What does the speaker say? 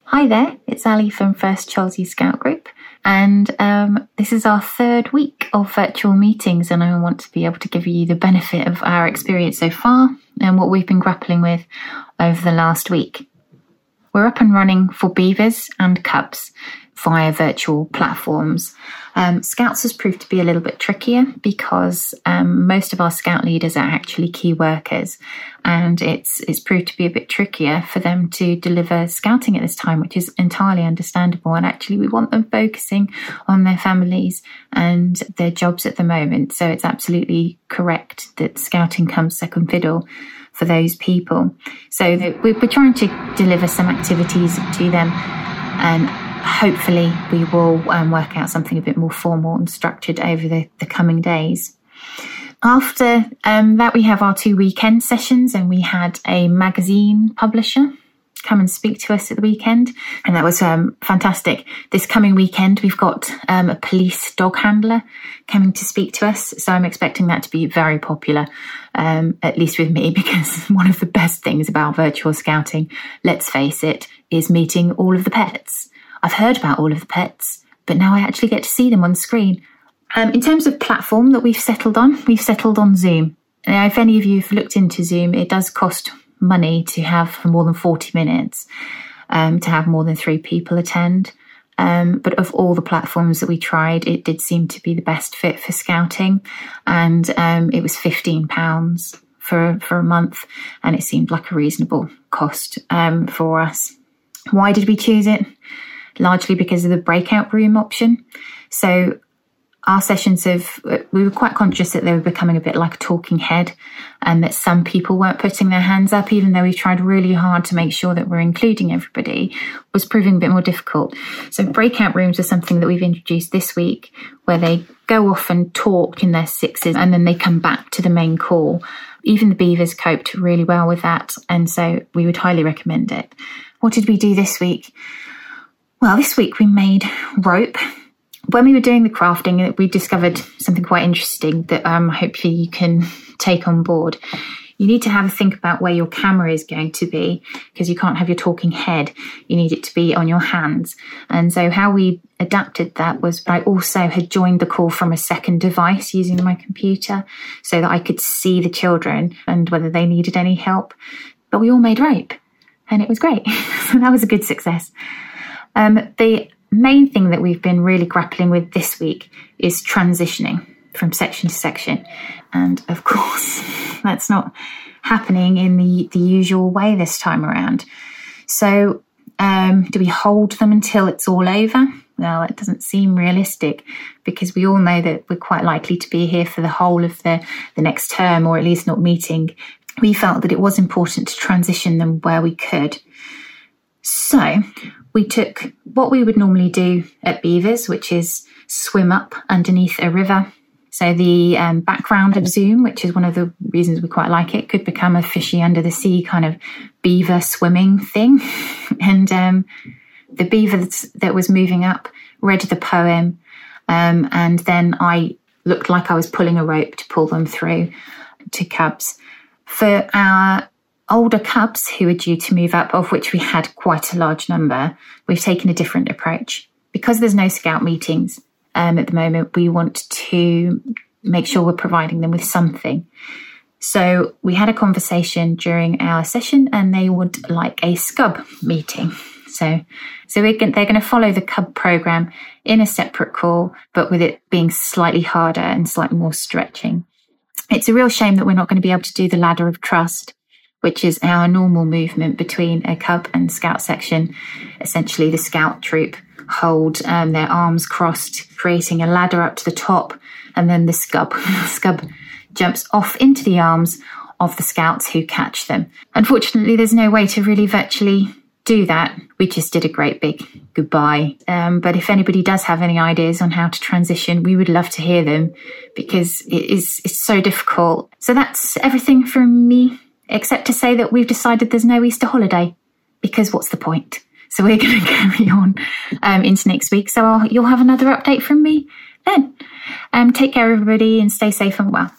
Hi there, it's Ali from First Chelsea Scout Group, and this is our third week of virtual meetings, and I want to be able to give you the benefit of our experience so far and what we've been grappling with over the last week. We're up and running for beavers and cubs via virtual platforms. Scouts has proved to be a little bit trickier because most of our scout leaders are actually key workers, and it's proved to be a bit trickier for them to deliver scouting at this time, which is entirely understandable. And actually we want them focusing on their families and their jobs at the moment. So it's absolutely correct that scouting comes second fiddle for those people. So that we're trying to deliver some activities to them, and hopefully we will work out something a bit more formal and structured over the coming days. After that, we have our 2 weekend sessions, and we had a magazine publisher come and speak to us at the weekend, and that was fantastic. This coming weekend, we've got a police dog handler coming to speak to us, so I'm expecting that to be very popular, at least with me, because one of the best things about virtual scouting, let's face it, is meeting all of the pets. I've heard about all of the pets, but now I actually get to see them on screen. In terms of platform that we've settled on Zoom. Now, if any of you have looked into Zoom, it does cost money to have for more than 40 minutes, to have more than 3 people attend. But of all the platforms that we tried, it did seem to be the best fit for scouting. And it was £15 for a month, and it seemed like a reasonable cost for us. Why did we choose it? Largely because of the breakout room option. So our sessions we were quite conscious that they were becoming a bit like a talking head, and that some people weren't putting their hands up, even though we've tried really hard to make sure that we're including everybody, was proving a bit more difficult. So breakout rooms are something that we've introduced this week, where they go off and talk in their sixes, and then they come back to the main call. Even the beavers coped really well with that, and so we would highly recommend it. What did we do this week? Well, this week we made rope. When we were doing the crafting, we discovered something quite interesting that hopefully you can take on board. You need to have a think about where your camera is going to be, because you can't have your talking head. You need it to be on your hands. And so how we adapted that was I also had joined the call from a second device using my computer, so that I could see the children and whether they needed any help. But we all made rope, and it was great. So that was a good success. The main thing that we've been really grappling with this week is transitioning from section to section. And of course, that's not happening in the usual way this time around. So do we hold them until it's all over? Well, it doesn't seem realistic, because we all know that we're quite likely to be here for the whole of the next term, or at least not meeting. We felt that it was important to transition them where we could. So we took what we would normally do at beavers, which is swim up underneath a river. So the background of Zoom, which is one of the reasons we quite like it, could become a fishy under the sea kind of beaver swimming thing. And the beaver that was moving up read the poem, and then I looked like I was pulling a rope to pull them through to cubs. For our older cubs who are due to move up, of which we had quite a large number, we've taken a different approach. Because there's no scout meetings at the moment, we want to make sure we're providing them with something. So we had a conversation during our session, and they would like a scub meeting. So they're going to follow the cub program in a separate call, but with it being slightly harder and slightly more stretching. It's a real shame that we're not going to be able to do the ladder of trust, which is our normal movement between a cub and scout section. Essentially, the scout troop hold their arms crossed, creating a ladder up to the top, and then the scub jumps off into the arms of the scouts who catch them. Unfortunately, there's no way to really virtually do that. We just did a great big goodbye. But if anybody does have any ideas on how to transition, we would love to hear them, because it's so difficult. So that's everything from me, except to say that we've decided there's no Easter holiday, because what's the point? So we're going to carry on into next week. So you'll have another update from me then. Take care, everybody, and stay safe and well.